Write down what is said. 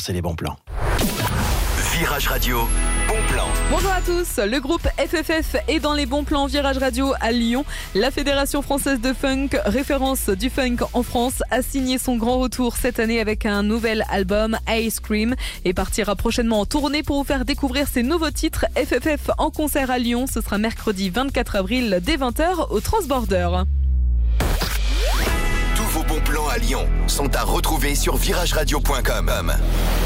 c'est les bons plans. Virage Radio, bon plan. Bonjour à tous, le groupe FFF est dans les bons plans Virage Radio à Lyon. La Fédération française de funk, référence du funk en France, a signé son grand retour cette année avec un nouvel album, Ice Cream, et partira prochainement en tournée pour vous faire découvrir ses nouveaux titres. FFF en concert à Lyon, ce sera mercredi 24 avril dès 20h au Transborder. Tous vos bons plans à Lyon sont à retrouver sur virageradio.com.